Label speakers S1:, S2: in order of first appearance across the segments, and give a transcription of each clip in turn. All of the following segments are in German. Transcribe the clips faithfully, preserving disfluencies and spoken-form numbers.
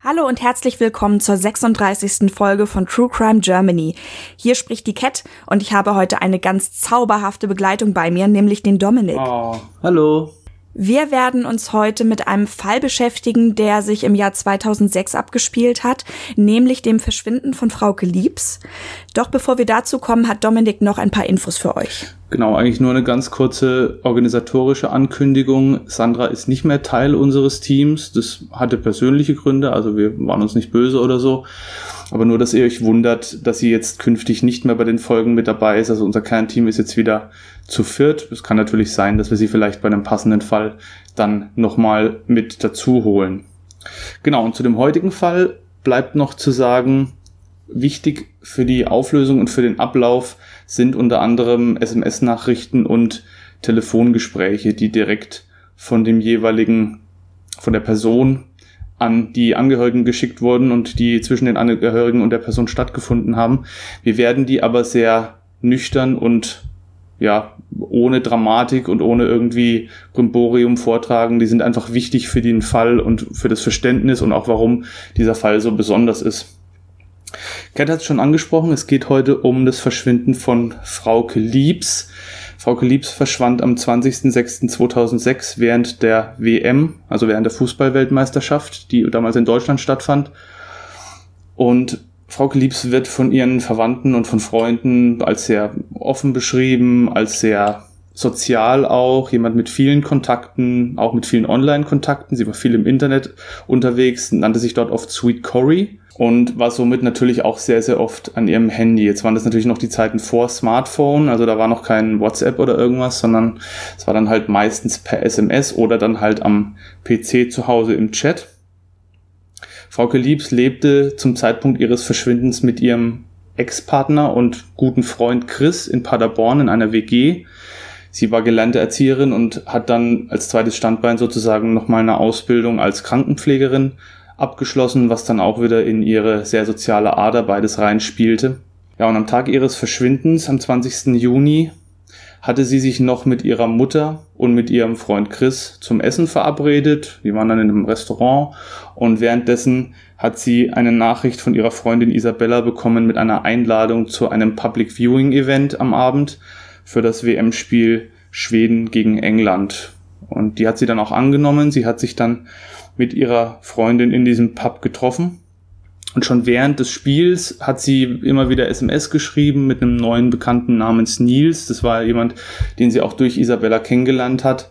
S1: Hallo und herzlich willkommen zur sechsunddreißigsten Folge von True Crime Germany. Hier spricht die Cat und ich habe heute eine ganz zauberhafte Begleitung bei mir, nämlich den Dominik.
S2: Oh, hallo.
S1: Wir werden uns heute mit einem Fall beschäftigen, der sich im Jahr zweitausendsechs abgespielt hat, nämlich dem Verschwinden von Frauke Liebs. Doch bevor wir dazu kommen, hat Dominik noch ein paar Infos für euch.
S2: Genau, eigentlich nur eine ganz kurze organisatorische Ankündigung. Sandra ist nicht mehr Teil unseres Teams. Das hatte persönliche Gründe, also wir waren uns nicht böse oder so. Aber nur, dass ihr euch wundert, dass sie jetzt künftig nicht mehr bei den Folgen mit dabei ist. Also unser Kernteam ist jetzt wieder zu viert. Es kann natürlich sein, dass wir sie vielleicht bei einem passenden Fall dann nochmal mit dazu holen. Genau, und zu dem heutigen Fall bleibt noch zu sagen, wichtig für die Auflösung und für den Ablauf sind unter anderem S M S-Nachrichten und Telefongespräche, die direkt von dem jeweiligen, von der Person an die Angehörigen geschickt wurden und die zwischen den Angehörigen und der Person stattgefunden haben. Wir werden die aber sehr nüchtern und ja, ohne Dramatik und ohne irgendwie Brimborium vortragen. Die sind einfach wichtig für den Fall und für das Verständnis und auch warum dieser Fall so besonders ist. Kat hat es schon angesprochen, es geht heute um das Verschwinden von Frauke Liebs. Frauke Liebs verschwand am zwanzigsten sechsten zweitausendsechs während der W M, also während der Fußball-Weltmeisterschaft, die damals in Deutschland stattfand. Und Frauke Liebs wird von ihren Verwandten und von Freunden als sehr offen beschrieben, als sehr sozial auch, jemand mit vielen Kontakten, auch mit vielen Online-Kontakten. Sie war viel im Internet unterwegs, nannte sich dort oft Sweet Corey und war somit natürlich auch sehr, sehr oft an ihrem Handy. Jetzt waren das natürlich noch die Zeiten vor Smartphone, also da war noch kein WhatsApp oder irgendwas, sondern es war dann halt meistens per S M S oder dann halt am P C zu Hause im Chat. Frauke Liebs lebte zum Zeitpunkt ihres Verschwindens mit ihrem Ex-Partner und guten Freund Chris in Paderborn in einer W G. Sie war gelernte Erzieherin und hat dann als zweites Standbein sozusagen nochmal eine Ausbildung als Krankenpflegerin abgeschlossen, was dann auch wieder in ihre sehr soziale Ader beides reinspielte. Ja, und am Tag ihres Verschwindens, am zwanzigsten Juni, hatte sie sich noch mit ihrer Mutter und mit ihrem Freund Chris zum Essen verabredet. Die waren dann in einem Restaurant und währenddessen hat sie eine Nachricht von ihrer Freundin Isabella bekommen mit einer Einladung zu einem Public Viewing Event am Abend für das W M-Spiel Schweden gegen England. Und die hat sie dann auch angenommen. Sie hat sich dann mit ihrer Freundin in diesem Pub getroffen. Und schon während des Spiels hat sie immer wieder S M S geschrieben mit einem neuen Bekannten namens Nils. Das war jemand, den sie auch durch Isabella kennengelernt hat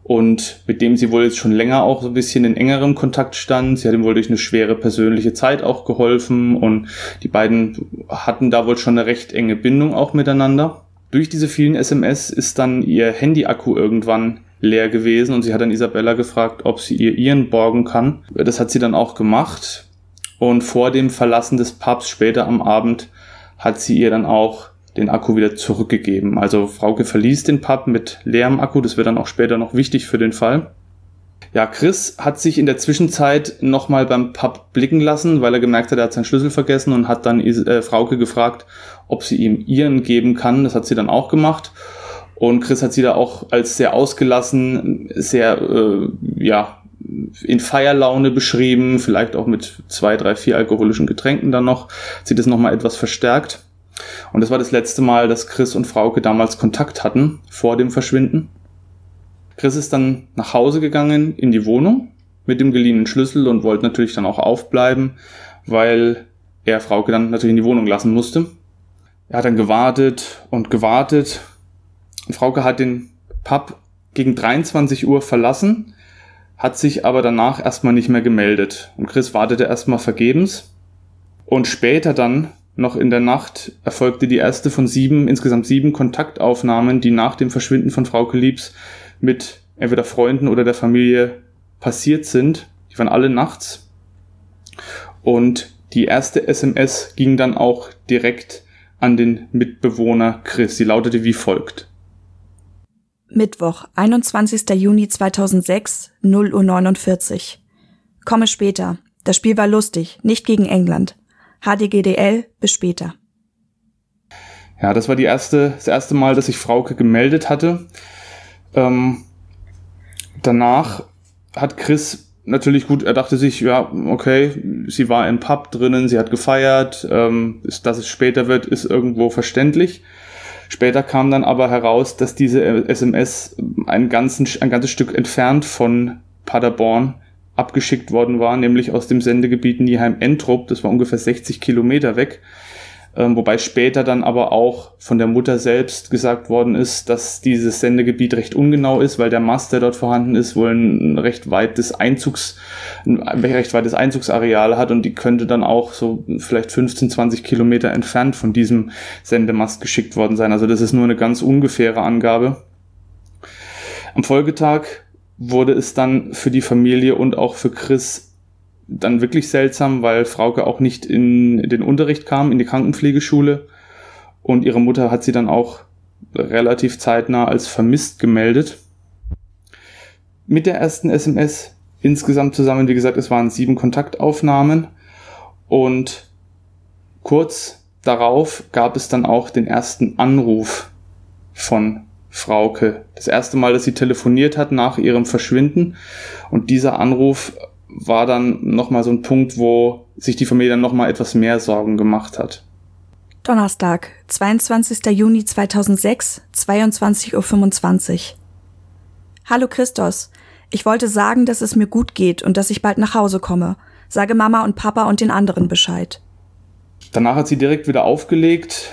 S2: und mit dem sie wohl jetzt schon länger auch so ein bisschen in engerem Kontakt stand. Sie hat ihm wohl durch eine schwere persönliche Zeit auch geholfen und die beiden hatten da wohl schon eine recht enge Bindung auch miteinander. Durch diese vielen S M S ist dann ihr Handy-Akku irgendwann leer gewesen und sie hat dann Isabella gefragt, ob sie ihr ihren borgen kann. Das hat sie dann auch gemacht und vor dem Verlassen des Pubs später am Abend hat sie ihr dann auch den Akku wieder zurückgegeben. Also Frauke verließ den Pub mit leerem Akku, das wird dann auch später noch wichtig für den Fall. Ja, Chris hat sich in der Zwischenzeit nochmal beim Pub blicken lassen, weil er gemerkt hat, er hat seinen Schlüssel vergessen und hat dann äh, Frauke gefragt, ob sie ihm ihren geben kann. Das hat sie dann auch gemacht. Und Chris hat sie da auch als sehr ausgelassen, sehr, äh, ja, in Feierlaune beschrieben, vielleicht auch mit zwei, drei, vier alkoholischen Getränken dann noch. Hat sie das nochmal etwas verstärkt. Und das war das letzte Mal, dass Chris und Frauke damals Kontakt hatten, vor dem Verschwinden. Chris ist dann nach Hause gegangen, in die Wohnung, mit dem geliehenen Schlüssel und wollte natürlich dann auch aufbleiben, weil er Frauke dann natürlich in die Wohnung lassen musste. Er hat dann gewartet und gewartet. Und Frauke hat den Pub gegen dreiundzwanzig Uhr verlassen, hat sich aber danach erstmal nicht mehr gemeldet. Und Chris wartete erstmal vergebens. Und später dann, noch in der Nacht, erfolgte die erste von sieben, insgesamt sieben Kontaktaufnahmen, die nach dem Verschwinden von Frauke Liebs mit entweder Freunden oder der Familie passiert sind. Die waren alle nachts. Und die erste S M S ging dann auch direkt an den Mitbewohner Chris. Sie lautete wie folgt.
S1: Mittwoch, einundzwanzigster Juni zweitausendsechs, null Uhr neunundvierzig. Komme später. Das Spiel war lustig, nicht gegen England. H D G D L, bis später.
S2: Ja, das war die erste, das erste Mal, dass sich Frauke gemeldet hatte. Ähm, danach hat Chris natürlich gut, er dachte sich, ja, okay, sie war im Pub drinnen, sie hat gefeiert, ähm, dass es später wird, ist irgendwo verständlich. Später kam dann aber heraus, dass diese S M S ein, ganzen, ein ganzes Stück entfernt von Paderborn abgeschickt worden war, nämlich aus dem Sendegebiet Nieheim-Entrup, das war ungefähr sechzig Kilometer weg. Ähm, wobei später dann aber auch von der Mutter selbst gesagt worden ist, dass dieses Sendegebiet recht ungenau ist, weil der Mast, der dort vorhanden ist, wohl ein recht weites Einzugs, ein recht weites Einzugsareal hat und die könnte dann auch so vielleicht fünfzehn, zwanzig Kilometer entfernt von diesem Sendemast geschickt worden sein. Also das ist nur eine ganz ungefähre Angabe. Am Folgetag wurde es dann für die Familie und auch für Chris dann wirklich seltsam, weil Frauke auch nicht in den Unterricht kam, in die Krankenpflegeschule, und ihre Mutter hat sie dann auch relativ zeitnah als vermisst gemeldet. Mit der ersten S M S insgesamt zusammen, wie gesagt, es waren sieben Kontaktaufnahmen, und kurz darauf gab es dann auch den ersten Anruf von Frauke. Das erste Mal, dass sie telefoniert hat nach ihrem Verschwinden, und dieser Anruf war dann nochmal so ein Punkt, wo sich die Familie dann nochmal etwas mehr Sorgen gemacht hat.
S1: Donnerstag, zweiundzwanzigster Juni zweitausendsechs, zweiundzwanzig Uhr fünfundzwanzig. Hallo Christos, ich wollte sagen, dass es mir gut geht und dass ich bald nach Hause komme. Sage Mama und Papa und den anderen Bescheid.
S2: Danach hat sie direkt wieder aufgelegt.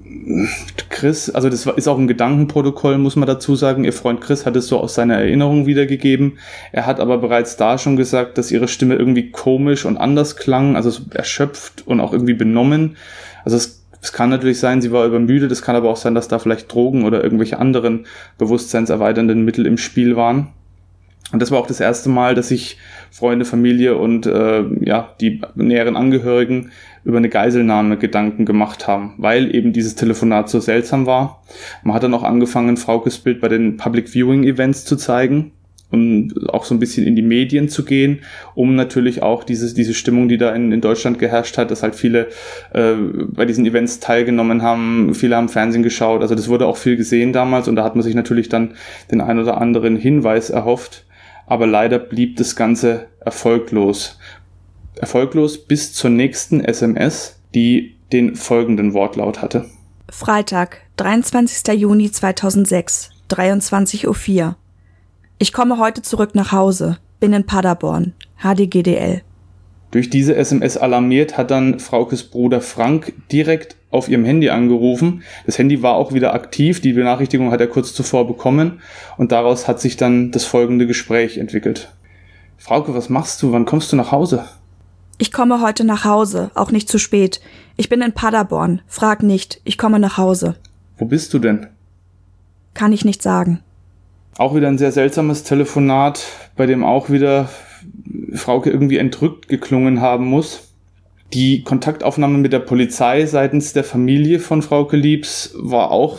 S2: Chris, also das ist auch ein Gedankenprotokoll, muss man dazu sagen. Ihr Freund Chris hat es so aus seiner Erinnerung wiedergegeben. Er hat aber bereits da schon gesagt, dass ihre Stimme irgendwie komisch und anders klang, also erschöpft und auch irgendwie benommen. Also es, es kann natürlich sein, sie war übermüdet, es kann aber auch sein, dass da vielleicht Drogen oder irgendwelche anderen bewusstseinserweiternden Mittel im Spiel waren. Und das war auch das erste Mal, dass sich Freunde, Familie und äh, ja die näheren Angehörigen über eine Geiselnahme Gedanken gemacht haben, weil eben dieses Telefonat so seltsam war. Man hat dann auch angefangen, Fraukes Bild bei den Public Viewing Events zu zeigen und auch so ein bisschen in die Medien zu gehen, um natürlich auch diese, diese Stimmung, die da in, in Deutschland geherrscht hat, dass halt viele äh, bei diesen Events teilgenommen haben, viele haben Fernsehen geschaut, also das wurde auch viel gesehen damals, und da hat man sich natürlich dann den ein oder anderen Hinweis erhofft, aber leider blieb das Ganze erfolglos. Erfolglos bis zur nächsten S M S, die den folgenden Wortlaut hatte.
S1: Freitag, dreiundzwanzigster Juni zweitausendsechs, dreiundzwanzig Uhr vier. Ich komme heute zurück nach Hause, bin in Paderborn, H D G D L.
S2: Durch diese S M S alarmiert hat dann Fraukes Bruder Frank direkt auf ihrem Handy angerufen. Das Handy war auch wieder aktiv, die Benachrichtigung hat er kurz zuvor bekommen, und daraus hat sich dann das folgende Gespräch entwickelt. Frauke, was machst du? Wann kommst du nach Hause?
S1: Ich komme heute nach Hause, auch nicht zu spät. Ich bin in Paderborn. Frag nicht, ich komme nach Hause.
S2: Wo bist du denn?
S1: Kann ich nicht sagen.
S2: Auch wieder ein sehr seltsames Telefonat, bei dem auch wieder Frauke irgendwie entrückt geklungen haben muss. Die Kontaktaufnahme mit der Polizei seitens der Familie von Frauke Liebs war auch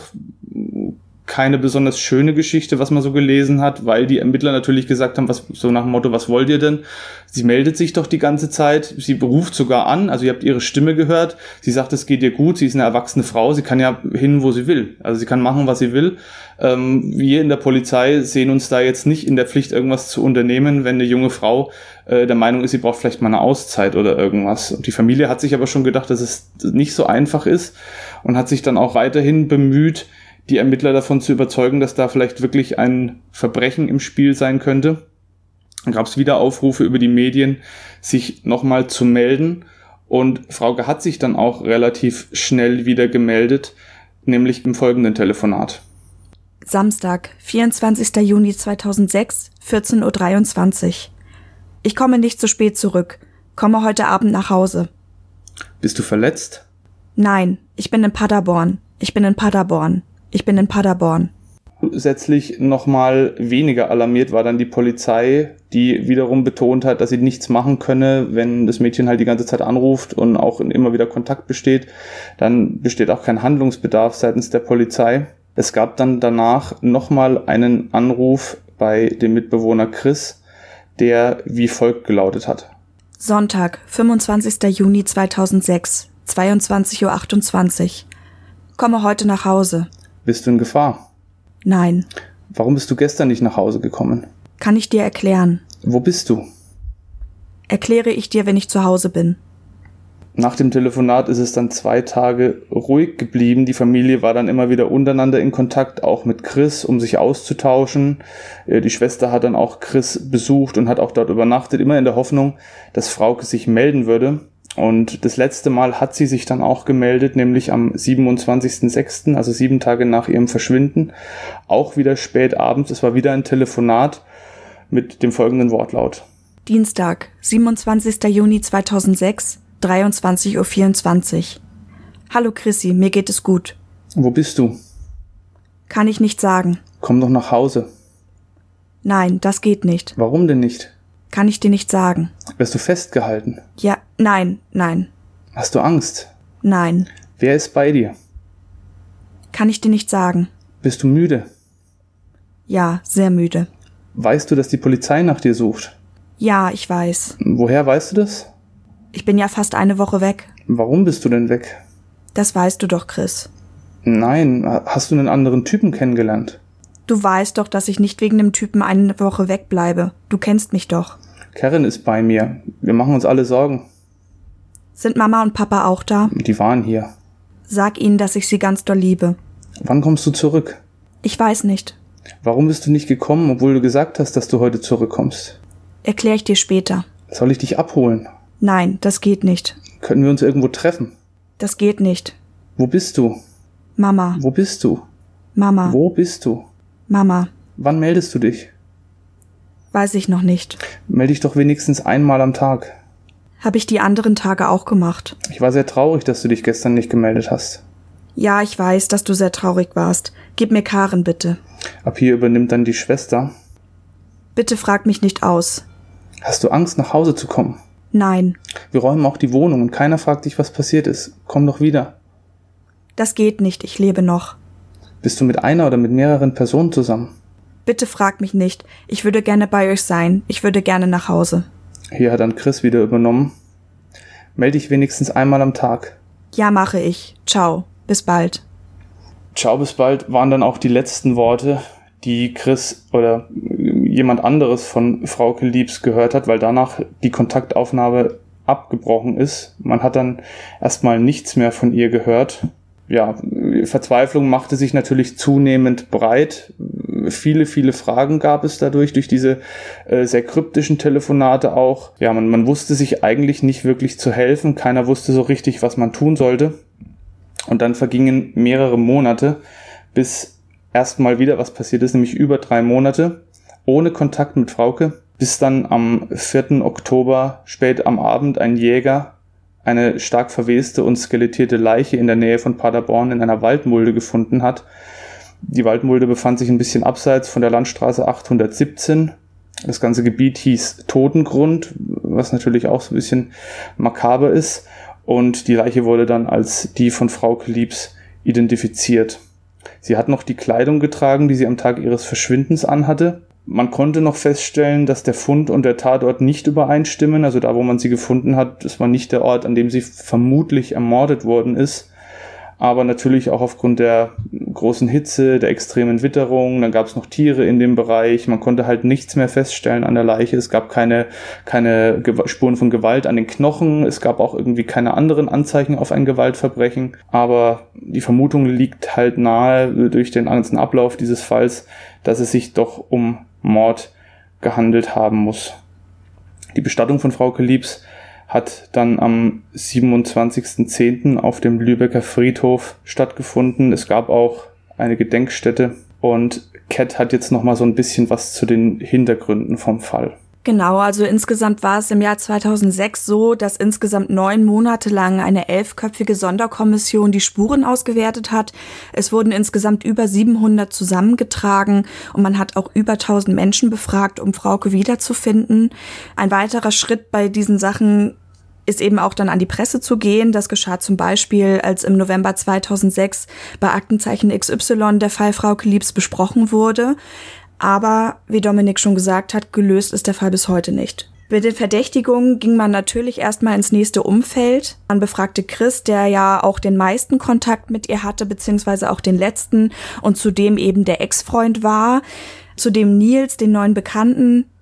S2: keine besonders schöne Geschichte, was man so gelesen hat, weil die Ermittler natürlich gesagt haben, was so nach dem Motto, was wollt ihr denn? Sie meldet sich doch die ganze Zeit, sie ruft sogar an, also ihr habt ihre Stimme gehört, sie sagt, es geht ihr gut, sie ist eine erwachsene Frau, sie kann ja hin, wo sie will, also sie kann machen, was sie will. Ähm, wir in der Polizei sehen uns da jetzt nicht in der Pflicht, irgendwas zu unternehmen, wenn eine junge Frau äh, der Meinung ist, sie braucht vielleicht mal eine Auszeit oder irgendwas. Und die Familie hat sich aber schon gedacht, dass es nicht so einfach ist, und hat sich dann auch weiterhin bemüht, die Ermittler davon zu überzeugen, dass da vielleicht wirklich ein Verbrechen im Spiel sein könnte. Dann gab es wieder Aufrufe über die Medien, sich nochmal zu melden. Und Frauke hat sich dann auch relativ schnell wieder gemeldet, nämlich im folgenden Telefonat.
S1: Samstag, vierundzwanzigster Juni zweitausendsechs, vierzehn Uhr dreiundzwanzig. Ich komme nicht zu spät zurück. Komme heute Abend nach Hause.
S2: Bist du verletzt?
S1: Nein, ich bin in Paderborn. Ich bin in Paderborn. Ich bin in Paderborn.
S2: Zusätzlich nochmal weniger alarmiert war dann die Polizei, die wiederum betont hat, dass sie nichts machen könne, wenn das Mädchen halt die ganze Zeit anruft und auch immer wieder Kontakt besteht. Dann besteht auch kein Handlungsbedarf seitens der Polizei. Es gab dann danach nochmal einen Anruf bei dem Mitbewohner Chris, der wie folgt gelautet hat.
S1: Sonntag, fünfundzwanzigster Juni zweitausendsechs, zweiundzwanzig Uhr achtundzwanzig. Komme heute nach Hause.
S2: Bist du in Gefahr?
S1: Nein.
S2: Warum bist du gestern nicht nach Hause gekommen?
S1: Kann ich dir erklären.
S2: Wo bist du?
S1: Erkläre ich dir, wenn ich zu Hause bin.
S2: Nach dem Telefonat ist es dann zwei Tage ruhig geblieben. Die Familie war dann immer wieder untereinander in Kontakt, auch mit Chris, um sich auszutauschen. Die Schwester hat dann auch Chris besucht und hat auch dort übernachtet, immer in der Hoffnung, dass Frauke sich melden würde. Und das letzte Mal hat sie sich dann auch gemeldet, nämlich am siebenundzwanzigsten sechsten, also sieben Tage nach ihrem Verschwinden. Auch wieder spät abends. Es war wieder ein Telefonat mit dem folgenden Wortlaut.
S1: Dienstag, siebenundzwanzigster Juni zweitausendsechs, dreiundzwanzig Uhr vierundzwanzig. Hallo Chrissy, mir geht es gut.
S2: Wo bist du?
S1: Kann ich nicht sagen.
S2: Komm doch nach Hause.
S1: Nein, das geht nicht.
S2: Warum denn nicht?
S1: Kann ich dir nicht sagen.
S2: Wirst du festgehalten?
S1: Ja, nein, nein.
S2: Hast du Angst?
S1: Nein.
S2: Wer ist bei dir?
S1: Kann ich dir nicht sagen.
S2: Bist du müde?
S1: Ja, sehr müde.
S2: Weißt du, dass die Polizei nach dir sucht?
S1: Ja, ich weiß.
S2: Woher weißt du das?
S1: Ich bin ja fast eine Woche weg.
S2: Warum bist du denn weg?
S1: Das weißt du doch, Chris.
S2: Nein, hast du einen anderen Typen kennengelernt?
S1: Du weißt doch, dass ich nicht wegen dem Typen eine Woche wegbleibe. Du kennst mich doch.
S2: Karen ist bei mir. Wir machen uns alle Sorgen.
S1: Sind Mama und Papa auch da?
S2: Die waren hier.
S1: Sag ihnen, dass ich sie ganz doll liebe.
S2: Wann kommst du zurück?
S1: Ich weiß nicht.
S2: Warum bist du nicht gekommen, obwohl du gesagt hast, dass du heute zurückkommst?
S1: Erkläre ich dir später.
S2: Soll ich dich abholen?
S1: Nein, das geht nicht.
S2: Können wir uns irgendwo treffen?
S1: Das geht nicht.
S2: Wo bist du?
S1: Mama.
S2: Wo bist du?
S1: Mama.
S2: Wo bist du?
S1: Mama.
S2: Wann meldest du dich?
S1: Weiß ich noch nicht.
S2: Melde dich doch wenigstens einmal am Tag.
S1: Habe ich die anderen Tage auch gemacht.
S2: Ich war sehr traurig, dass du dich gestern nicht gemeldet hast.
S1: Ja, ich weiß, dass du sehr traurig warst. Gib mir Karen, bitte.
S2: Ab hier übernimmt dann die Schwester.
S1: Bitte frag mich nicht aus.
S2: Hast du Angst, nach Hause zu kommen?
S1: Nein.
S2: Wir räumen auch die Wohnung und keiner fragt dich, was passiert ist. Komm doch wieder.
S1: Das geht nicht, ich lebe noch.
S2: Bist du mit einer oder mit mehreren Personen zusammen?
S1: Bitte frag mich nicht. Ich würde gerne bei euch sein. Ich würde gerne nach Hause.
S2: Hier hat dann Chris wieder übernommen. Melde dich wenigstens einmal am Tag.
S1: Ja, mache ich. Ciao. Bis bald.
S2: Ciao, bis bald waren dann auch die letzten Worte, die Chris oder jemand anderes von Frauke Liebs gehört hat, weil danach die Kontaktaufnahme abgebrochen ist. Man hat dann erstmal nichts mehr von ihr gehört. Ja, Verzweiflung machte sich natürlich zunehmend breit. Viele, viele Fragen gab es dadurch, durch diese äh, sehr kryptischen Telefonate auch. Ja, man, man wusste sich eigentlich nicht wirklich zu helfen. Keiner wusste so richtig, was man tun sollte. Und dann vergingen mehrere Monate, bis erstmal wieder was passiert ist, nämlich über drei Monate ohne Kontakt mit Frauke, bis dann am vierten Oktober spät am Abend ein Jäger eine stark verweste und skelettierte Leiche in der Nähe von Paderborn in einer Waldmulde gefunden hat. Die Waldmulde befand sich ein bisschen abseits von der Landstraße achthundertsiebzehn. Das ganze Gebiet hieß Totengrund, was natürlich auch so ein bisschen makaber ist. Und die Leiche wurde dann als die von Frauke Liebs identifiziert. Sie hat noch die Kleidung getragen, die sie am Tag ihres Verschwindens anhatte. Man konnte noch feststellen, dass der Fund und der Tatort nicht übereinstimmen. Also da, wo man sie gefunden hat, das war nicht der Ort, an dem sie vermutlich ermordet worden ist. Aber natürlich auch aufgrund der großen Hitze, der extremen Witterung, dann gab es noch Tiere in dem Bereich. Man konnte halt nichts mehr feststellen an der Leiche. Es gab keine, keine Spuren von Gewalt an den Knochen. Es gab auch irgendwie keine anderen Anzeichen auf ein Gewaltverbrechen. Aber die Vermutung liegt halt nahe durch den ganzen Ablauf dieses Falls, dass es sich doch um Mord gehandelt haben muss. Die Bestattung von Frauke Liebs hat dann am siebenundzwanzigsten zehnten auf dem Lübecker Friedhof stattgefunden. Es gab auch eine Gedenkstätte und Cat hat jetzt noch mal so ein bisschen was zu den Hintergründen vom Fall.
S1: Genau, also insgesamt war es im Jahr zweitausendsechs so, dass insgesamt neun Monate lang eine elfköpfige Sonderkommission die Spuren ausgewertet hat. Es wurden insgesamt über siebenhundert zusammengetragen und man hat auch über tausend Menschen befragt, um Frauke wiederzufinden. Ein weiterer Schritt bei diesen Sachen ist eben auch dann an die Presse zu gehen. Das geschah zum Beispiel, als im November zweitausendsechs bei Aktenzeichen X Y der Fall Frauke Liebs besprochen wurde. Aber, wie Dominik schon gesagt hat, gelöst ist der Fall bis heute nicht. Bei den Verdächtigungen ging man natürlich erstmal ins nächste Umfeld. Man befragte Chris, der ja auch den meisten Kontakt mit ihr hatte, beziehungsweise auch den letzten und zudem eben der Ex-Freund war. Zudem Nils, den neuen Bekannten,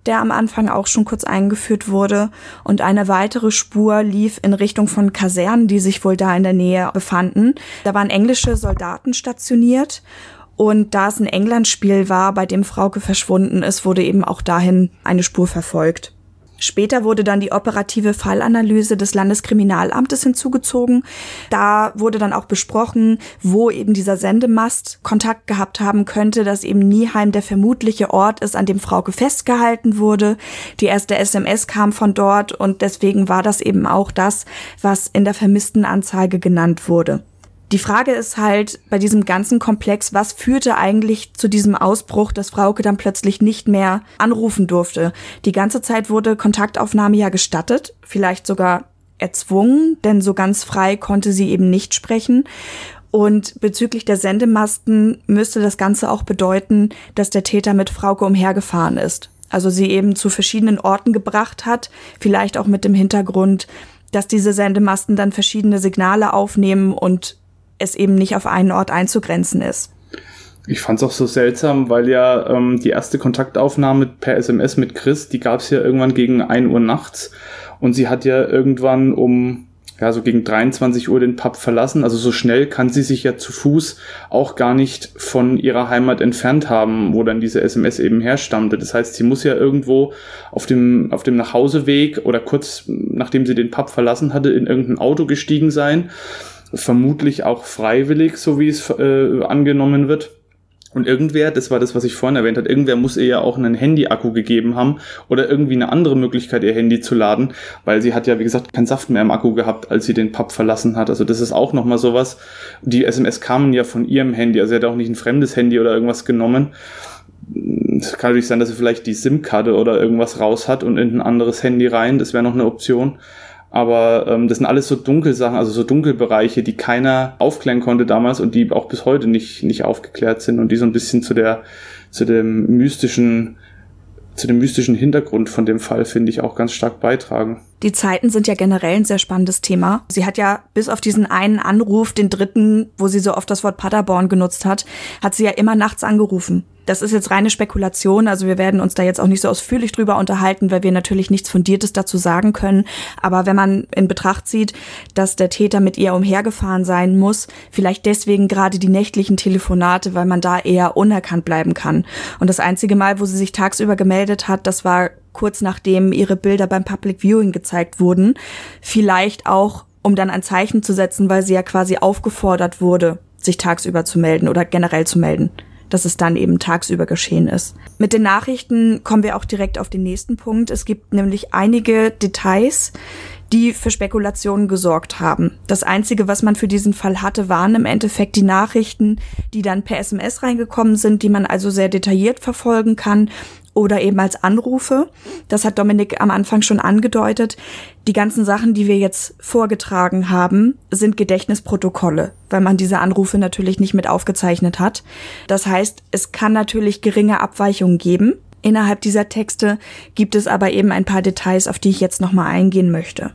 S1: der am Anfang auch schon kurz eingeführt wurde. Und eine weitere Spur lief in Richtung von Kasernen, die sich wohl da in der Nähe befanden. Da waren englische Soldaten stationiert. Und da es ein England-Spiel war, bei dem Frauke verschwunden ist, wurde eben auch dahin eine Spur verfolgt. Später wurde dann die operative Fallanalyse des Landeskriminalamtes hinzugezogen. Da wurde dann auch besprochen, wo eben dieser Sendemast Kontakt gehabt haben könnte, dass eben Nieheim der vermutliche Ort ist, an dem Frauke festgehalten wurde. Die erste S M S kam von dort und deswegen war das eben auch das, was in der Vermisstenanzeige genannt wurde. Die Frage ist halt bei diesem ganzen Komplex, was führte eigentlich zu diesem Ausbruch, dass Frauke dann plötzlich nicht mehr anrufen durfte? Die ganze Zeit wurde Kontaktaufnahme ja gestattet, vielleicht sogar erzwungen, denn so ganz frei konnte sie eben nicht sprechen. Und bezüglich der Sendemasten müsste das Ganze auch bedeuten, dass der Täter mit Frauke umhergefahren ist. Also sie eben zu verschiedenen Orten gebracht hat, vielleicht auch mit dem Hintergrund, dass diese Sendemasten dann verschiedene Signale aufnehmen und es eben nicht auf einen Ort einzugrenzen ist.
S2: Ich fand es auch so seltsam, weil ja ähm, die erste Kontaktaufnahme per S M S mit Chris, die gab es ja irgendwann gegen ein Uhr nachts und sie hat ja irgendwann um, ja so gegen dreiundzwanzig Uhr den Pub verlassen, also so schnell kann sie sich ja zu Fuß auch gar nicht von ihrer Heimat entfernt haben, wo dann diese S M S eben herstammte. Das heißt, sie muss ja irgendwo auf dem, auf dem Nachhauseweg oder kurz nachdem sie den Pub verlassen hatte, in irgendein Auto gestiegen sein. Vermutlich auch freiwillig, so wie es äh, angenommen wird. Und irgendwer, das war das, was ich vorhin erwähnt habe, irgendwer muss ihr ja auch einen Handy-Akku gegeben haben oder irgendwie eine andere Möglichkeit, ihr Handy zu laden, weil sie hat ja, wie gesagt, keinen Saft mehr im Akku gehabt, als sie den Pub verlassen hat. Also das ist auch nochmal sowas. Die S M S kamen ja von ihrem Handy, also sie hat auch nicht ein fremdes Handy oder irgendwas genommen. Es kann natürlich sein, dass sie vielleicht die SIM-Karte oder irgendwas raus hat und in ein anderes Handy rein. Das wäre noch eine Option. Aber ähm, das sind alles so Dunkelsachen, also so Dunkelbereiche, die keiner aufklären konnte damals und die auch bis heute nicht nicht aufgeklärt sind und die so ein bisschen zu der zu dem mystischen zu dem mystischen Hintergrund von dem Fall, finde ich, auch ganz stark beitragen.
S1: Die Zeiten sind ja generell ein sehr spannendes Thema. Sie hat ja bis auf diesen einen Anruf, den dritten, wo sie so oft das Wort Paderborn genutzt hat, hat sie ja immer nachts angerufen. Das ist jetzt reine Spekulation, also wir werden uns da jetzt auch nicht so ausführlich drüber unterhalten, weil wir natürlich nichts Fundiertes dazu sagen können. Aber wenn man in Betracht zieht, dass der Täter mit ihr umhergefahren sein muss, vielleicht deswegen gerade die nächtlichen Telefonate, weil man da eher unerkannt bleiben kann. Und das einzige Mal, wo sie sich tagsüber gemeldet hat, das war kurz nachdem ihre Bilder beim Public Viewing gezeigt wurden. Vielleicht auch, um dann ein Zeichen zu setzen, weil sie ja quasi aufgefordert wurde, sich tagsüber zu melden oder generell zu melden, dass es dann eben tagsüber geschehen ist. Mit den Nachrichten kommen wir auch direkt auf den nächsten Punkt. Es gibt nämlich einige Details, die für Spekulationen gesorgt haben. Das Einzige, was man für diesen Fall hatte, waren im Endeffekt die Nachrichten, die dann per S M S reingekommen sind, die man also sehr detailliert verfolgen kann oder eben als Anrufe. Das hat Dominik am Anfang schon angedeutet. Die ganzen Sachen, die wir jetzt vorgetragen haben, sind Gedächtnisprotokolle, weil man diese Anrufe natürlich nicht mit aufgezeichnet hat. Das heißt, es kann natürlich geringe Abweichungen geben. Innerhalb dieser Texte gibt es aber eben ein paar Details, auf die ich jetzt nochmal eingehen möchte.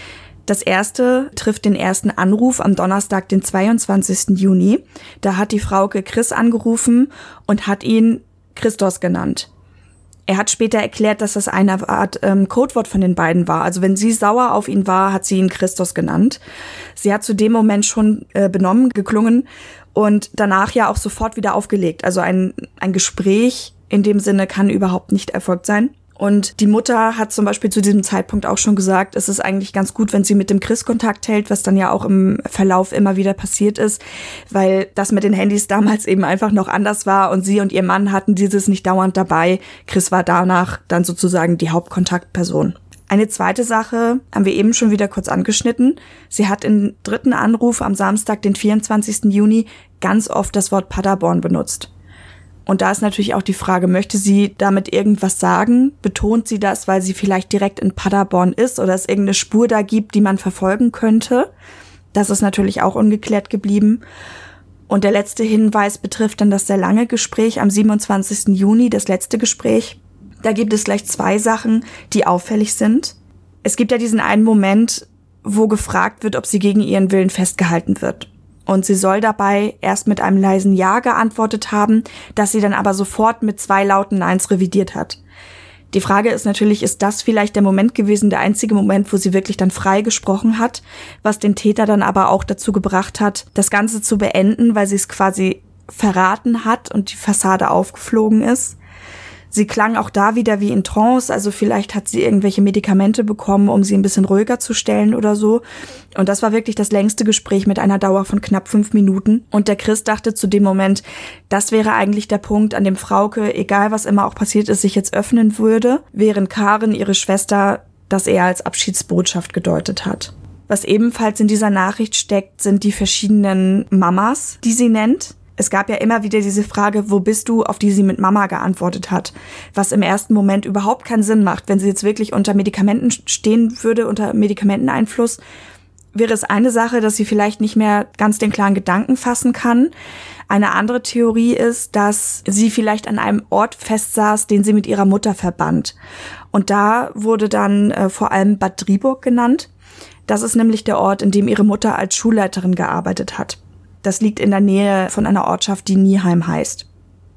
S1: Das erste trifft den ersten Anruf am Donnerstag, den zweiundzwanzigsten Juni. Da hat die Frauke Chris angerufen und hat ihn Christos genannt. Er hat später erklärt, dass das eine Art ähm, Codewort von den beiden war. Also wenn sie sauer auf ihn war, hat sie ihn Christos genannt. Sie hat zu dem Moment schon äh, benommen geklungen und danach ja auch sofort wieder aufgelegt. Also ein, ein Gespräch in dem Sinne kann überhaupt nicht erfolgt sein. Und die Mutter hat zum Beispiel zu diesem Zeitpunkt auch schon gesagt, es ist eigentlich ganz gut, wenn sie mit dem Chris Kontakt hält, was dann ja auch im Verlauf immer wieder passiert ist, weil das mit den Handys damals eben einfach noch anders war und sie und ihr Mann hatten dieses nicht dauernd dabei. Chris war danach dann sozusagen die Hauptkontaktperson. Eine zweite Sache haben wir eben schon wieder kurz angeschnitten. Sie hat im dritten Anruf am Samstag, den vierundzwanzigsten Juni, ganz oft das Wort Paderborn benutzt. Und da ist natürlich auch die Frage, möchte sie damit irgendwas sagen? Betont sie das, weil sie vielleicht direkt in Paderborn ist oder es irgendeine Spur da gibt, die man verfolgen könnte? Das ist natürlich auch ungeklärt geblieben. Und der letzte Hinweis betrifft dann das sehr lange Gespräch am siebenundzwanzigsten Juni, das letzte Gespräch. Da gibt es gleich zwei Sachen, die auffällig sind. Es gibt ja diesen einen Moment, wo gefragt wird, ob sie gegen ihren Willen festgehalten wird. Und sie soll dabei erst mit einem leisen Ja geantwortet haben, das sie dann aber sofort mit zwei lauten Neins revidiert hat. Die Frage ist natürlich, ist das vielleicht der Moment gewesen, der einzige Moment, wo sie wirklich dann frei gesprochen hat, was den Täter dann aber auch dazu gebracht hat, das Ganze zu beenden, weil sie es quasi verraten hat und die Fassade aufgeflogen ist. Sie klang auch da wieder wie in Trance, also vielleicht hat sie irgendwelche Medikamente bekommen, um sie ein bisschen ruhiger zu stellen oder so. Und das war wirklich das längste Gespräch mit einer Dauer von knapp fünf Minuten. Und der Chris dachte zu dem Moment, das wäre eigentlich der Punkt, an dem Frauke, egal was immer auch passiert ist, sich jetzt öffnen würde, während Karin, ihre Schwester, das eher als Abschiedsbotschaft gedeutet hat. Was ebenfalls in dieser Nachricht steckt, sind die verschiedenen Mamas, die sie nennt. Es gab ja immer wieder diese Frage, wo bist du, auf die sie mit Mama geantwortet hat, was im ersten Moment überhaupt keinen Sinn macht. Wenn sie jetzt wirklich unter Medikamenten stehen würde, unter Medikamenteneinfluss, wäre es eine Sache, dass sie vielleicht nicht mehr ganz den klaren Gedanken fassen kann. Eine andere Theorie ist, dass sie vielleicht an einem Ort festsaß, den sie mit ihrer Mutter verband. Und da wurde dann äh, vor allem Bad Driburg genannt. Das ist nämlich der Ort, in dem ihre Mutter als Schulleiterin gearbeitet hat. Das liegt in der Nähe von einer Ortschaft, die Nieheim heißt.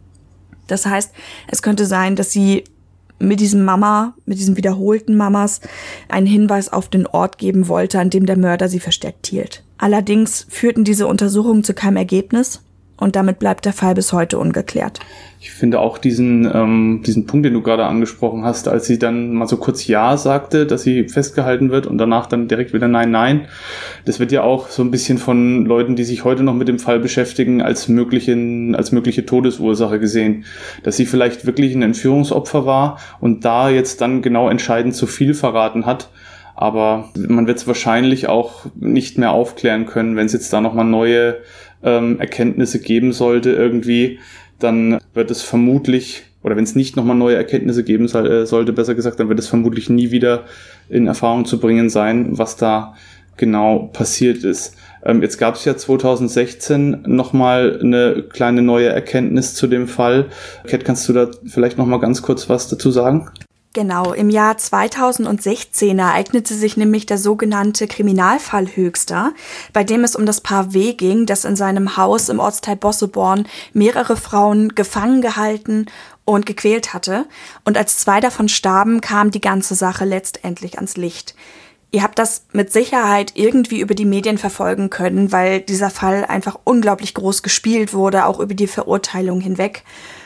S1: Das heißt, es könnte sein, dass sie mit diesem Mama, mit diesen wiederholten Mamas, einen Hinweis auf den Ort geben wollte, an dem der Mörder sie versteckt hielt. Allerdings führten diese Untersuchungen zu keinem Ergebnis und damit bleibt der Fall bis heute ungeklärt.
S2: Ich finde auch diesen ähm, diesen Punkt, den du gerade angesprochen hast, als sie dann mal so kurz Ja sagte, dass sie festgehalten wird und danach dann direkt wieder Nein, Nein. Das wird ja auch so ein bisschen von Leuten, die sich heute noch mit dem Fall beschäftigen, als möglichen als mögliche Todesursache gesehen. Dass sie vielleicht wirklich ein Entführungsopfer war und da jetzt dann genau entscheidend zu viel verraten hat. Aber man wird es wahrscheinlich auch nicht mehr aufklären können, wenn es jetzt da nochmal neue ähm, Erkenntnisse geben sollte irgendwie. Dann wird es vermutlich, oder wenn es nicht nochmal neue Erkenntnisse geben soll, sollte, besser gesagt, dann wird es vermutlich nie wieder in Erfahrung zu bringen sein, was da genau passiert ist. Ähm, jetzt gab es ja zwanzig sechzehn nochmal eine kleine neue Erkenntnis zu dem Fall. Kat, kannst du da vielleicht nochmal ganz kurz was dazu sagen?
S1: Genau, im Jahr zweitausendsechzehn ereignete sich nämlich der sogenannte Kriminalfall Höchster, bei dem es um das Paar W. ging, das in seinem Haus im Ortsteil Bosseborn mehrere Frauen gefangen gehalten und gequält hatte. Und als zwei davon starben, kam die ganze Sache letztendlich ans Licht. Ihr habt das mit Sicherheit irgendwie über die Medien verfolgen können, weil dieser Fall einfach unglaublich groß gespielt wurde, auch über die Verurteilung hinweg.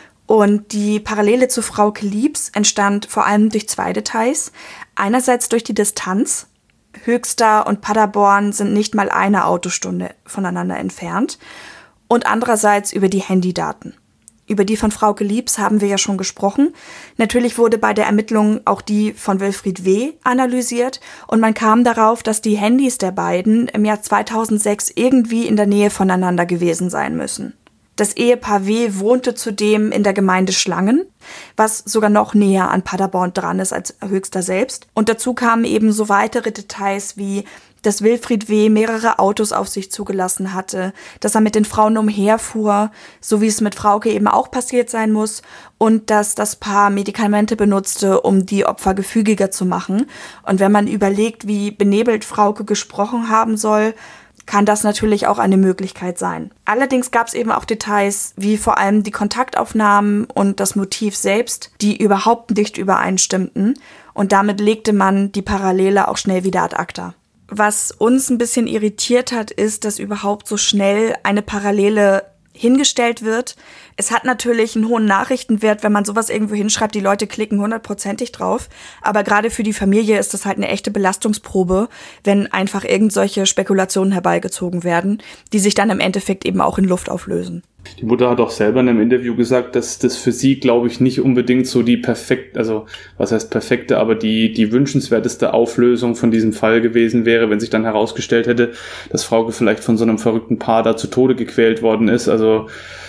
S1: Und die Parallele zu Frauke Liebs entstand vor allem durch zwei Details. Einerseits durch die Distanz. Höxter und Paderborn sind nicht mal eine Autostunde voneinander entfernt. Und andererseits über die Handydaten. Über die von Frauke Liebs haben wir ja schon gesprochen. Natürlich wurde bei der Ermittlung auch die von Wilfried W. analysiert. Und man kam darauf, dass die Handys der beiden im Jahr zweitausendsechs irgendwie in der Nähe voneinander gewesen sein müssen. Das Ehepaar W. wohnte zudem in der Gemeinde Schlangen, was sogar noch näher an Paderborn dran ist als Höxter selbst. Und dazu kamen eben so weitere Details wie, dass Wilfried W. mehrere Autos auf sich zugelassen hatte, dass er mit den Frauen umherfuhr, so wie es mit Frauke eben auch passiert sein muss, und dass das Paar Medikamente benutzte, um die Opfer gefügiger zu machen. Und wenn man überlegt, wie benebelt Frauke gesprochen haben soll, kann das natürlich auch eine Möglichkeit sein. Allerdings gab es eben auch Details, wie vor allem die Kontaktaufnahmen und das Motiv selbst, die überhaupt nicht übereinstimmten. Und damit legte man die Parallele auch schnell wieder ad acta. Was uns ein bisschen irritiert hat, ist, dass überhaupt so schnell eine Parallele hingestellt wird. Es hat natürlich einen hohen Nachrichtenwert, wenn man sowas irgendwo hinschreibt, die Leute klicken hundertprozentig drauf. Aber gerade für die Familie ist das halt eine echte Belastungsprobe, wenn einfach irgend solche Spekulationen herbeigezogen werden, die sich dann im Endeffekt eben auch in Luft auflösen.
S2: Die Mutter hat auch selber in einem Interview gesagt, dass das für sie, glaube ich, nicht unbedingt so die perfekte, also was heißt perfekte, aber die die wünschenswerteste Auflösung von diesem Fall gewesen wäre, wenn sich dann herausgestellt hätte, dass Frauke vielleicht von so einem verrückten Paar da zu Tode gequält worden ist. Also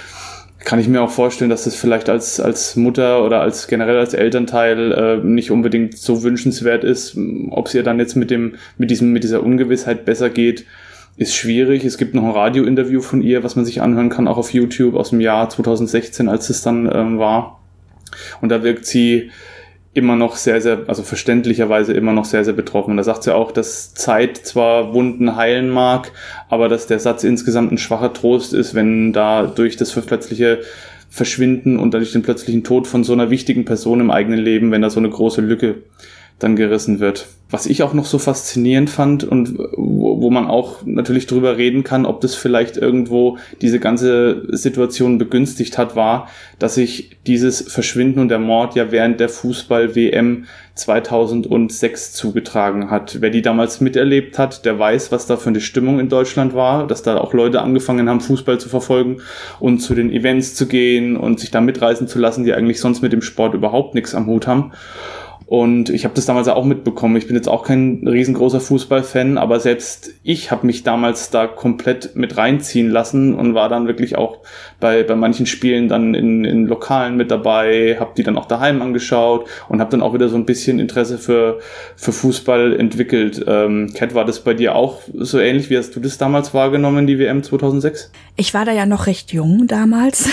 S2: kann ich mir auch vorstellen, dass das vielleicht als als Mutter oder als generell als Elternteil äh, nicht unbedingt so wünschenswert ist. Ob es ihr dann jetzt mit dem mit diesem mit dieser Ungewissheit besser geht, ist schwierig. Es gibt noch ein Radiointerview von ihr, was man sich anhören kann, auch auf YouTube aus dem Jahr zwanzig sechzehn, als es dann ähm, war. Und da wirkt sie immer noch sehr, sehr, also verständlicherweise immer noch sehr, sehr betroffen. Und da sagt sie auch, dass Zeit zwar Wunden heilen mag, aber dass der Satz insgesamt ein schwacher Trost ist, wenn da durch das plötzliche Verschwinden und dadurch den plötzlichen Tod von so einer wichtigen Person im eigenen Leben, wenn da so eine große Lücke dann gerissen wird. Was ich auch noch so faszinierend fand und wo, wo man auch natürlich drüber reden kann, ob das vielleicht irgendwo diese ganze Situation begünstigt hat, war, dass sich dieses Verschwinden und der Mord ja während der Fußball-W M zweitausendsechs zugetragen hat. Wer die damals miterlebt hat, der weiß, was da für eine Stimmung in Deutschland war, dass da auch Leute angefangen haben, Fußball zu verfolgen und zu den Events zu gehen und sich da mitreißen zu lassen, die eigentlich sonst mit dem Sport überhaupt nichts am Hut haben. Und ich habe das damals auch mitbekommen. Ich bin jetzt auch kein riesengroßer Fußballfan, aber selbst ich habe mich damals da komplett mit reinziehen lassen und war dann wirklich auch bei bei manchen Spielen dann in, in Lokalen mit dabei, habe die dann auch daheim angeschaut und habe dann auch wieder so ein bisschen Interesse für für Fußball entwickelt. Ähm, Kat, war das bei dir auch so ähnlich? Wie hast du das damals wahrgenommen, die W M zweitausendsechs?
S1: Ich war da ja noch recht jung damals.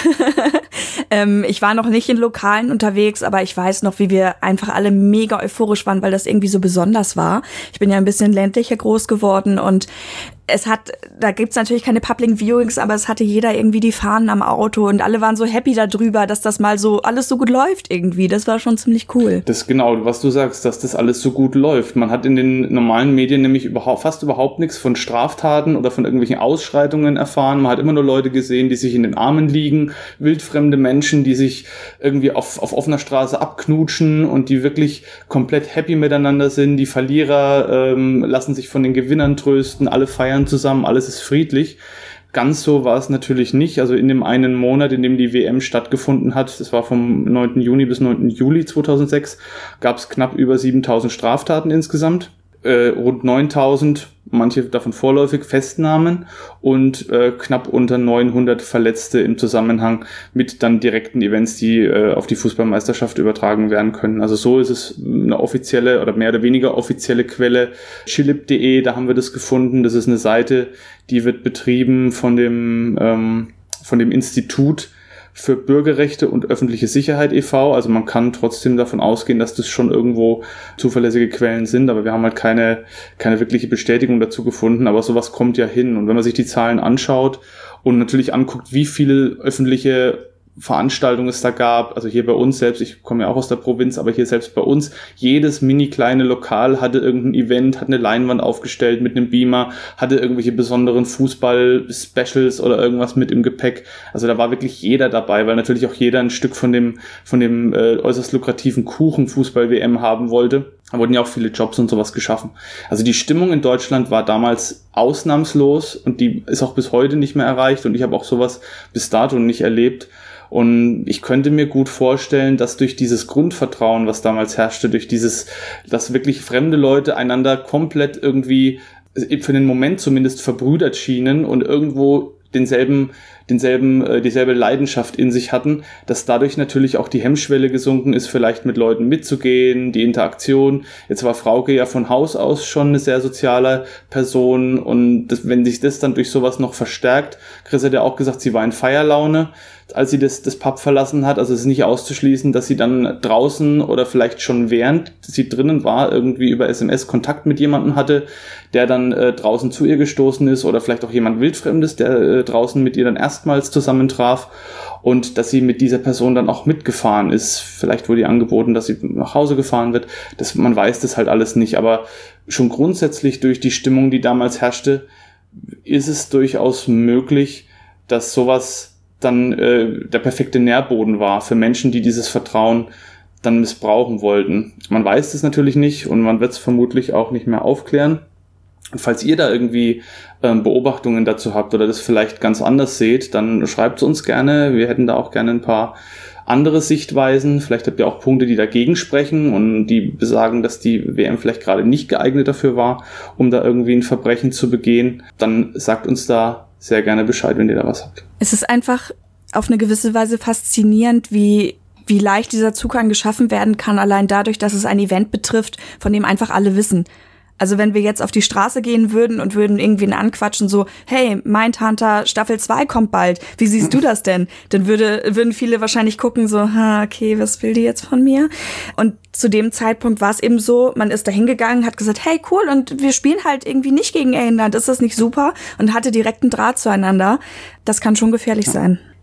S1: ähm, ich war noch nicht in Lokalen unterwegs, aber ich weiß noch, wie wir einfach alle mega euphorisch waren, weil das irgendwie so besonders war. Ich bin ja ein bisschen ländlicher groß geworden und es hat, da gibt's natürlich keine Public Viewings, aber es hatte jeder irgendwie die Fahnen am Auto und alle waren so happy darüber, dass das mal so alles so gut läuft irgendwie. Das war schon ziemlich cool.
S2: Das ist genau, was du sagst, dass das alles so gut läuft. Man hat in den normalen Medien nämlich überhaupt, fast überhaupt nichts von Straftaten oder von irgendwelchen Ausschreitungen erfahren. Man hat immer nur Leute gesehen, die sich in den Armen liegen, wildfremde Menschen, die sich irgendwie auf, auf offener Straße abknutschen und die wirklich komplett happy miteinander sind. Die Verlierer ähm, lassen sich von den Gewinnern trösten, alle feiern zusammen, alles ist friedlich. Ganz so war es natürlich nicht. Also in dem einen Monat, in dem die W M stattgefunden hat, das war vom neunten Juni bis neunten Juli zweitausendsechs, gab es knapp über siebentausend Straftaten insgesamt. Äh, rund neuntausend, manche davon vorläufig Festnahmen und äh, knapp unter neunhundert Verletzte im Zusammenhang mit dann direkten Events, die äh, auf die Fußballmeisterschaft übertragen werden können. Also so ist es eine offizielle oder mehr oder weniger offizielle Quelle. chilip punkt de, da haben wir das gefunden. Das ist eine Seite, die wird betrieben von dem ähm, von dem Institut für Bürgerrechte und öffentliche Sicherheit e V. Also man kann trotzdem davon ausgehen, dass das schon irgendwo zuverlässige Quellen sind, aber wir haben halt keine keine wirkliche Bestätigung dazu gefunden, aber sowas kommt ja hin. Und wenn man sich die Zahlen anschaut und natürlich anguckt, wie viele öffentliche Veranstaltungen es da gab, also hier bei uns selbst, ich komme ja auch aus der Provinz, aber hier selbst bei uns, jedes mini kleine Lokal hatte irgendein Event, hat eine Leinwand aufgestellt mit einem Beamer, hatte irgendwelche besonderen Fußball-Specials oder irgendwas mit im Gepäck. Also da war wirklich jeder dabei, weil natürlich auch jeder ein Stück von dem von dem äh, äußerst lukrativen Kuchen Fußball-W M haben wollte. Da wurden ja auch viele Jobs und sowas geschaffen. Also die Stimmung in Deutschland war damals ausnahmslos und die ist auch bis heute nicht mehr erreicht und ich habe auch sowas bis dato nicht erlebt. Und ich könnte mir gut vorstellen, dass durch dieses Grundvertrauen, was damals herrschte, durch dieses, dass wirklich fremde Leute einander komplett irgendwie für den Moment zumindest verbrüdert schienen und irgendwo denselben, denselben, äh, dieselbe Leidenschaft in sich hatten, dass dadurch natürlich auch die Hemmschwelle gesunken ist, vielleicht mit Leuten mitzugehen, die Interaktion. Jetzt war Frauke ja von Haus aus schon eine sehr soziale Person und das, wenn sich das dann durch sowas noch verstärkt, Chris hat ja auch gesagt, sie war in Feierlaune, als sie das, das Pub verlassen hat. Also es ist nicht auszuschließen, dass sie dann draußen oder vielleicht schon während sie drinnen war, irgendwie über S M S Kontakt mit jemandem hatte, der dann äh, draußen zu ihr gestoßen ist oder vielleicht auch jemand Wildfremdes, der äh, draußen mit ihr dann erstmals zusammentraf und dass sie mit dieser Person dann auch mitgefahren ist. Vielleicht wurde ihr angeboten, dass sie nach Hause gefahren wird. Das, man weiß das halt alles nicht, aber schon grundsätzlich durch die Stimmung, die damals herrschte, ist es durchaus möglich, dass sowas dann äh, der perfekte Nährboden war für Menschen, die dieses Vertrauen dann missbrauchen wollten. Man weiß das natürlich nicht und man wird es vermutlich auch nicht mehr aufklären. Und falls ihr da irgendwie ähm, Beobachtungen dazu habt oder das vielleicht ganz anders seht, dann schreibt es uns gerne. Wir hätten da auch gerne ein paar andere Sichtweisen. Vielleicht habt ihr auch Punkte, die dagegen sprechen und die besagen, dass die W M vielleicht gerade nicht geeignet dafür war, um da irgendwie ein Verbrechen zu begehen. Dann sagt uns da sehr gerne Bescheid, wenn ihr da was habt.
S1: Es ist einfach auf eine gewisse Weise faszinierend, wie wie leicht dieser Zugang geschaffen werden kann, allein dadurch, dass es ein Event betrifft, von dem einfach alle wissen. Also wenn wir jetzt auf die Straße gehen würden und würden irgendwen anquatschen, so, hey, Mindhunter Staffel zwei kommt bald, wie siehst du das denn? Dann würde, würden viele wahrscheinlich gucken, so, ha, okay, was will die jetzt von mir? Und zu dem Zeitpunkt war es eben so, man ist da hingegangen, hat gesagt, hey, cool, und wir spielen halt irgendwie nicht gegen England, ist das nicht super? Und hatte direkten Draht zueinander. Das kann schon gefährlich sein.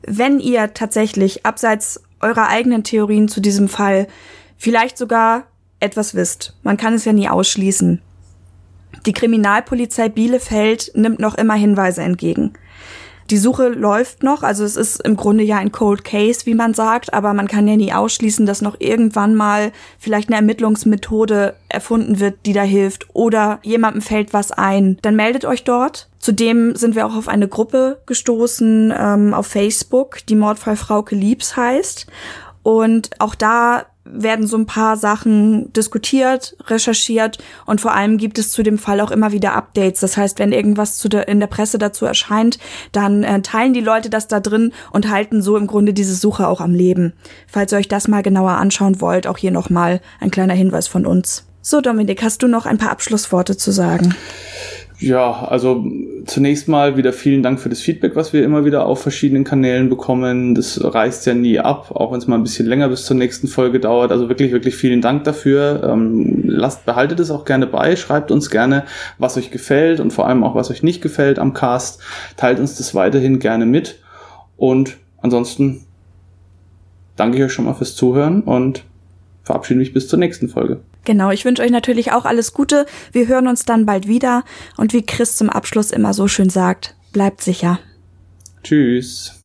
S1: Wenn ihr tatsächlich abseits eurer eigenen Theorien zu diesem Fall vielleicht sogar etwas wisst, man kann es ja nie ausschließen. Die Kriminalpolizei Bielefeld nimmt noch immer Hinweise entgegen. Die Suche läuft noch, also es ist im Grunde ja ein Cold Case, wie man sagt, aber man kann ja nie ausschließen, dass noch irgendwann mal vielleicht eine Ermittlungsmethode erfunden wird, die da hilft, oder jemandem fällt was ein. Dann meldet euch dort. Zudem sind wir auch auf eine Gruppe gestoßen ähm, auf Facebook, die Mordfall Frauke Liebs heißt. Und auch da werden so ein paar Sachen diskutiert, recherchiert und vor allem gibt es zu dem Fall auch immer wieder Updates. Das heißt, wenn irgendwas zu der, in der Presse dazu erscheint, dann äh, teilen die Leute das da drin und halten so im Grunde diese Suche auch am Leben. Falls ihr euch das mal genauer anschauen wollt, auch hier nochmal ein kleiner Hinweis von uns. So, Dominik, hast du noch ein paar Abschlussworte zu sagen?
S2: Ja, also zunächst mal wieder vielen Dank für das Feedback, was wir immer wieder auf verschiedenen Kanälen bekommen. Das reißt ja nie ab, auch wenn es mal ein bisschen länger bis zur nächsten Folge dauert. Also wirklich, wirklich vielen Dank dafür. Ähm, lasst, behaltet es auch gerne bei, schreibt uns gerne, was euch gefällt und vor allem auch, was euch nicht gefällt am Cast. Teilt uns das weiterhin gerne mit. Und ansonsten danke ich euch schon mal fürs Zuhören und verabschiede mich bis zur nächsten Folge.
S1: Genau, ich wünsche euch natürlich auch alles Gute. Wir hören uns dann bald wieder. Und wie Chris zum Abschluss immer so schön sagt, bleibt sicher.
S2: Tschüss.